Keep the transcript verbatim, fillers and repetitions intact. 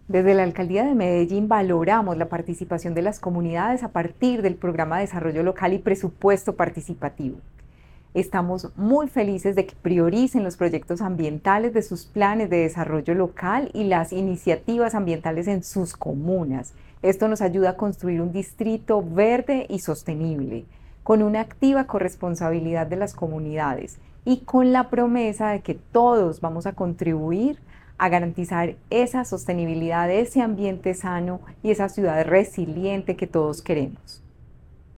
Desde la Alcaldía de Medellín valoramos la participación de las comunidades a partir del Programa de Desarrollo Local y Presupuesto Participativo. Estamos muy felices de que prioricen los proyectos ambientales de sus planes de desarrollo local y las iniciativas ambientales en sus comunas. Esto nos ayuda a construir un distrito verde y sostenible, con una activa corresponsabilidad de las comunidades y con la promesa de que todos vamos a contribuir a garantizar esa sostenibilidad, ese ambiente sano y esa ciudad resiliente que todos queremos.